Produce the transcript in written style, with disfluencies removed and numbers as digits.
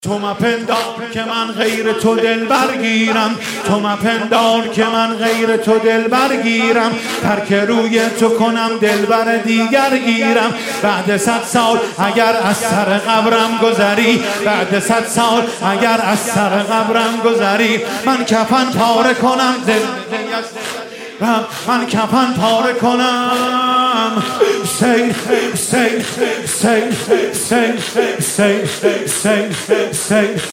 تو مپندار که من غیر تو دل برگیرم، تو مپندار که من غیر تو دل برگیرم، ترک روی تو کنم دلبر دیگر گیرم. بعد 100 سال اگر از سر قبرم گذری، بعد 100 سال اگر از سر قبرم گذری، من کفن پاره کنم من کفن پاره کنم. سیل سیل سیل سیل سیل سیل سیل